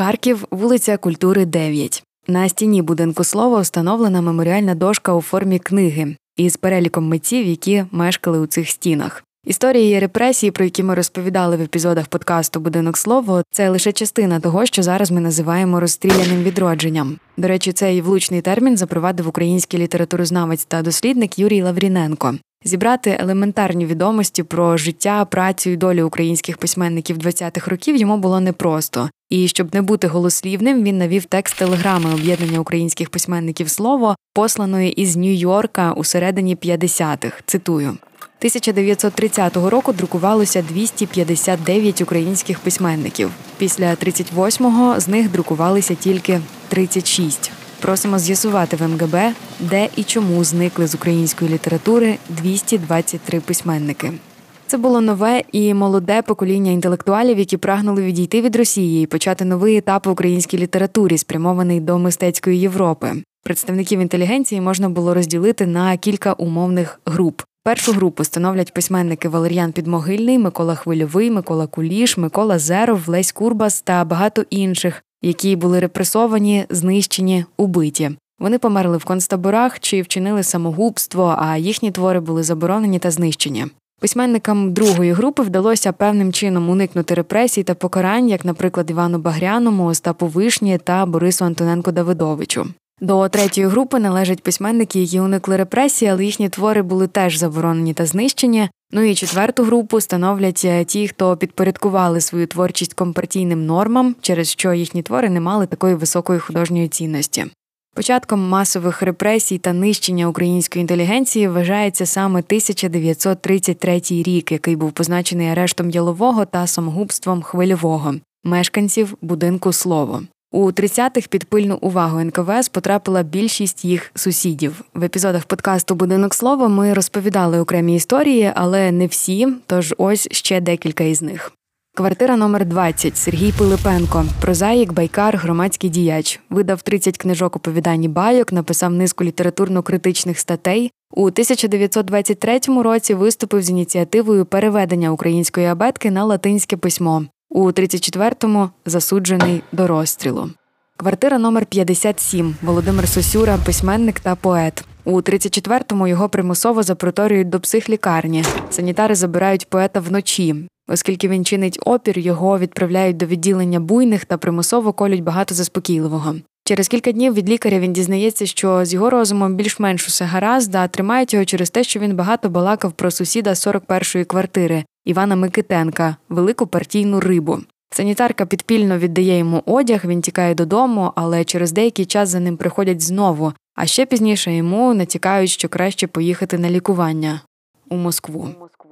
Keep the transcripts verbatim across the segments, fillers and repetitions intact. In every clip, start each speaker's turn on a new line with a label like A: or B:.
A: Харків, вулиця Культури, дев'ять. На стіні будинку «Слово» встановлена меморіальна дошка у формі книги із переліком митців, які мешкали у цих стінах. Історії і репресії, про які ми розповідали в епізодах подкасту «Будинок Слово», це лише частина того, що зараз ми називаємо розстріляним відродженням. До речі, цей влучний термін запровадив український літературознавець та дослідник Юрій Лавріненко. Зібрати елементарні відомості про життя, працю і долю українських письменників двадцятих років йому було непросто. І щоб не бути голослівним, він навів текст телеграми об'єднання українських письменників «Слово», посланої із Нью-Йорка у середині п'ятдесятих. Цитую. тисяча дев'ятсот тридцятого року друкувалося двісті п'ятдесят дев'ять українських письменників. Після тридцять восьмого з них друкувалися тільки тридцять шість. Просимо з'ясувати в ем ге бе, де і чому зникли з української літератури двісті двадцять три письменники. Це було нове і молоде покоління інтелектуалів, які прагнули відійти від Росії і почати новий етап в українській літературі, спрямований до мистецької Європи. Представників інтелігенції можна було розділити на кілька умовних груп. Першу групу становлять письменники Валер'ян Підмогильний, Микола Хвильовий, Микола Куліш, Микола Зеров, Лесь Курбас та багато інших, які були репресовані, знищені, убиті. Вони померли в концтаборах чи вчинили самогубство, а їхні твори були заборонені та знищені. Письменникам другої групи вдалося певним чином уникнути репресій та покарань, як, наприклад, Івану Багряному, Остапу Вишні та Борису Антоненку-Давидовичу. До третьої групи належать письменники, які уникли репресій, але їхні твори були теж заборонені та знищені. Ну і четверту групу становлять ті, хто підпорядкували свою творчість компартійним нормам, через що їхні твори не мали такої високої художньої цінності. Початком масових репресій та нищення української інтелігенції вважається саме тисяча дев'ятсот тридцять третій рік, який був позначений арештом Ялового та самогубством Хвильового, мешканців будинку «Слово». У тридцятих під пильну увагу ен ка ве ес потрапила більшість їх сусідів. В епізодах подкасту «Будинок Слово» ми розповідали окремі історії, але не всі, тож ось ще декілька із них. Квартира номер двадцять. Сергій Пилипенко. Прозаїк, байкар, громадський діяч. Видав тридцять книжок оповідань і байок, написав низку літературно-критичних статей. У тисяча дев'ятсот двадцять третьому році виступив з ініціативою переведення української абетки на латинське письмо. У тридцять четвертому засуджений до розстрілу. Квартира номер п'ятдесят сім. Володимир Сосюра, письменник та поет. У тридцять четвертому його примусово запроторюють до психлікарні. Санітари забирають поета вночі. Оскільки він чинить опір, його відправляють до відділення буйних та примусово колють багато заспокійливого. Через кілька днів від лікаря він дізнається, що з його розумом більш-менш усе гаразд, а тримають його через те, що він багато балакав про сусіда з сорок першої квартири, Івана Микитенка, велику партійну рибу. Санітарка підпільно віддає йому одяг, він тікає додому, але через деякий час за ним приходять знову, а ще пізніше йому натякають, що краще поїхати на лікування у Москву.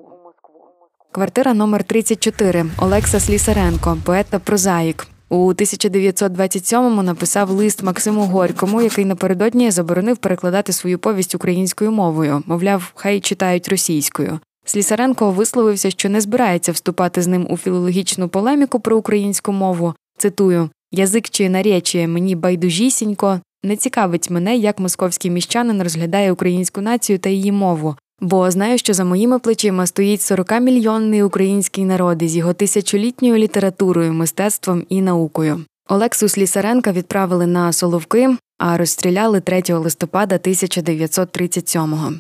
A: Квартира номер тридцять чотири. Олекса Слісаренко, поет та прозаїк. У тисяча дев'ятсот двадцять сьомому написав лист Максиму Горькому, який напередодні заборонив перекладати свою повість українською мовою. Мовляв, хай читають російською. Слісаренко висловився, що не збирається вступати з ним у філологічну полеміку про українську мову. Цитую: «Язик чи наречіє мені байдужісінько, не цікавить мене, як московський міщанин розглядає українську націю та її мову. Бо знаю, що за моїми плечима стоїть сорокамільйонний український народ із його тисячолітньою літературою, мистецтвом і наукою». Олексу Слісаренка відправили на Соловки, а розстріляли третього листопада тисяча дев'ятсот тридцять сьомого.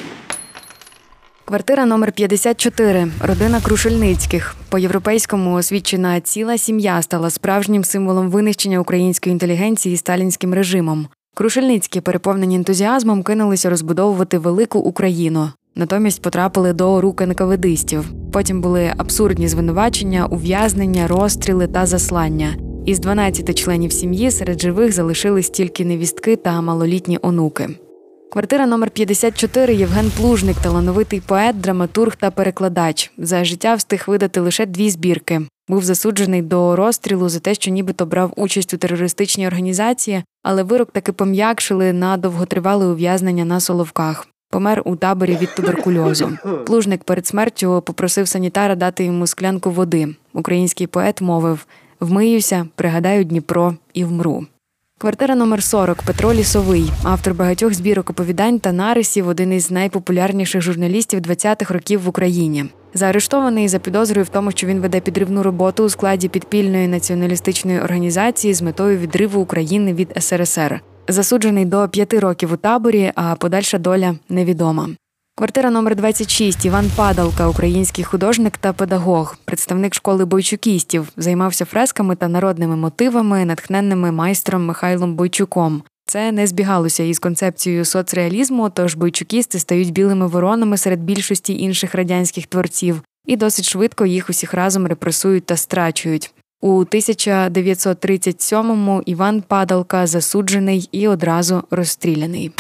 A: Квартира номер п'ятдесят чотири. Родина Крушельницьких. По-європейському освічена ціла сім'я стала справжнім символом винищення української інтелігенції сталінським режимом. Крушельницькі, переповнені ентузіазмом, кинулися розбудовувати велику Україну. Натомість потрапили до рук енкаведистів. Потім були абсурдні звинувачення, ув'язнення, розстріли та заслання. Із дванадцяти членів сім'ї серед живих залишились тільки невістки та малолітні онуки. Квартира номер п'ятдесят чотири. Євген Плужник, талановитий поет, драматург та перекладач. За життя встиг видати лише дві збірки. Був засуджений до розстрілу за те, що нібито брав участь у терористичній організації, але вирок таки пом'якшили на довготривале ув'язнення на Соловках. Помер у таборі від туберкульозу. Плужник перед смертю попросив санітара дати йому склянку води. Український поет мовив: «Вмиюся, пригадаю Дніпро і вмру». Квартира номер сорок. Петро Лісовий. Автор багатьох збірок оповідань та нарисів, один із найпопулярніших журналістів двадцятих років в Україні. Заарештований за підозрою в тому, що він веде підривну роботу у складі підпільної націоналістичної організації з метою відриву України від ес ер ес ер. Засуджений до п'яти років у таборі, а подальша доля невідома. Квартира номер двадцять шість. Іван Падалка, український художник та педагог, представник школи бойчукістів, займався фресками та народними мотивами, натхненними майстром Михайлом Бойчуком. Це не збігалося із концепцією соцреалізму, тож бойчукісти стають білими воронами серед більшості інших радянських творців, і досить швидко їх усіх разом репресують та страчують. У тисяча дев'ятсот тридцять сьомому Іван Падалка засуджений і одразу розстріляний.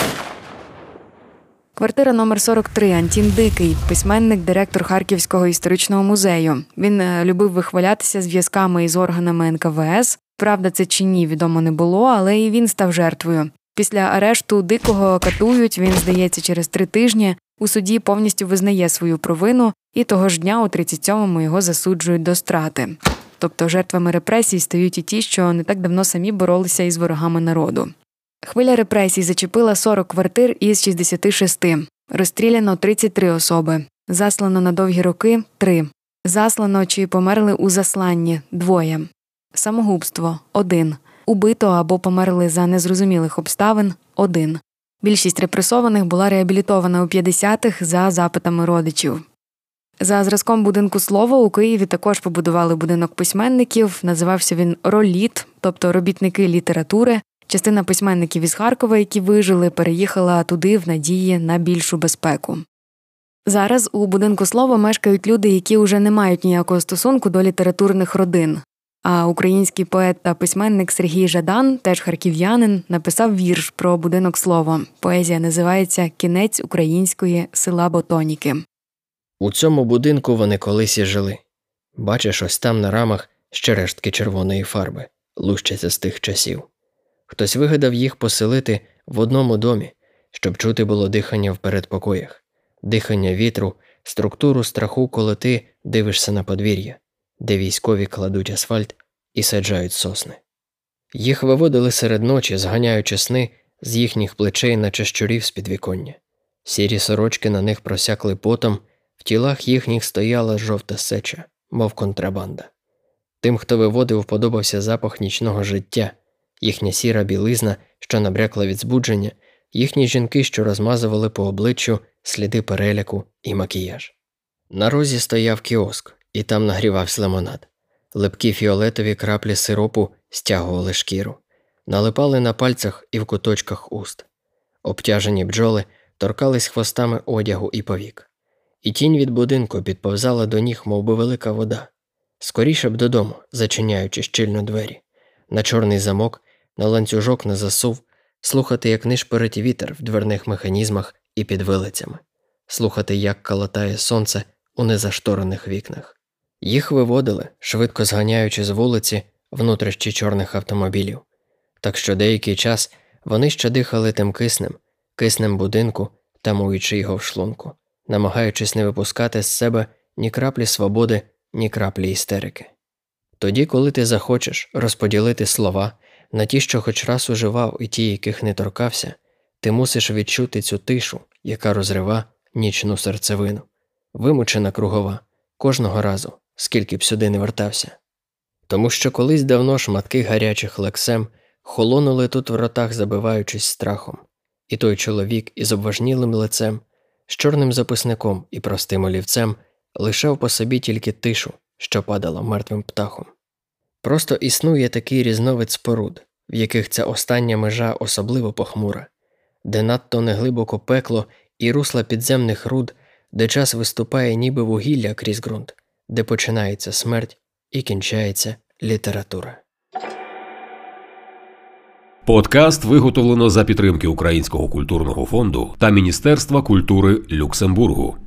A: Квартира номер сорок три. Антін Дикий, письменник, директор Харківського історичного музею. Він любив вихвалятися зв'язками із органами ен ка ве ес. Правда це чи ні, відомо не було, але і він став жертвою. Після арешту Дикого катують, він, здається, через три тижні. У суді повністю визнає свою провину, і того ж дня у тридцять сьомому його засуджують до страти. Тобто жертвами репресій стають і ті, що не так давно самі боролися із ворогами народу. Хвиля репресій зачепила сорок квартир із шістдесят шість. Розстріляно тридцять три особи. Заслано на довгі роки – три. Заслано чи померли у засланні – двоє. Самогубство – один. Убито або померли за незрозумілих обставин – один. Більшість репресованих була реабілітована у п'ятдесятих за запитами родичів. За зразком будинку «Слово» у Києві також побудували будинок письменників. Називався він «Роліт», тобто робітники літератури. Частина письменників із Харкова, які вижили, переїхала туди в надії на більшу безпеку. Зараз у будинку «Слово» мешкають люди, які вже не мають ніякого стосунку до літературних родин. А український поет та письменник Сергій Жадан, теж харків'янин, написав вірш про будинок «Слово». Поезія називається «Кінець української села Ботоніки».
B: У цьому будинку вони колись і жили. Бачиш, ось там на рамах ще рештки червоної фарби, лущаться з тих часів. Хтось вигадав їх поселити в одному домі, щоб чути було дихання в передпокоях, дихання вітру, структуру страху, коли ти дивишся на подвір'я, де військові кладуть асфальт і саджають сосни. Їх виводили серед ночі, зганяючи сни з їхніх плечей, наче щурів з підвіконня. Сірі сорочки на них просякли потом, в тілах їхніх стояла жовта сеча, мов контрабанда. Тим, хто виводив, подобався запах нічного життя, їхня сіра білизна, що набрякла від збудження, їхні жінки, що розмазували по обличчю сліди переляку і макіяж. На розі стояв кіоск, і там нагрівався лимонад. Липкі фіолетові краплі сиропу стягували шкіру, налипали на пальцях і в куточках уст. Обтяжені бджоли торкались хвостами одягу і повік. І тінь від будинку підповзала до ніг, мов би велика вода. Скоріше б додому, зачиняючи щільно двері. На чорний замок, на ланцюжок на засув, слухати, як нишпорить вітер в дверних механізмах і під вилицями. Слухати, як калатає сонце у незашторених вікнах. Їх виводили, швидко зганяючи з вулиці внутрішні чорних автомобілів. Так що деякий час вони ще дихали тим киснем, киснем будинку, тамуючи його в шлунку, намагаючись не випускати з себе ні краплі свободи, ні краплі істерики. Тоді, коли ти захочеш розподілити слова на ті, що хоч раз уживав, і ті, яких не торкався, ти мусиш відчути цю тишу, яка розрива нічну серцевину, вимучена кругова, кожного разу, скільки б сюди не вертався. Тому що колись давно шматки гарячих лексем холонули тут в ротах, забиваючись страхом, і той чоловік із обважнілим лицем, з чорним записником і простим олівцем лишав по собі тільки тишу, що падала мертвим птахом. Просто існує такий різновид споруд, в яких ця остання межа особливо похмура, де надто неглибоко пекло і русла підземних руд, де час виступає ніби вугілля крізь ґрунт, де починається смерть і кінчається література.
C: Подкаст виготовлено за підтримки Українського культурного фонду та Міністерства культури Люксембургу.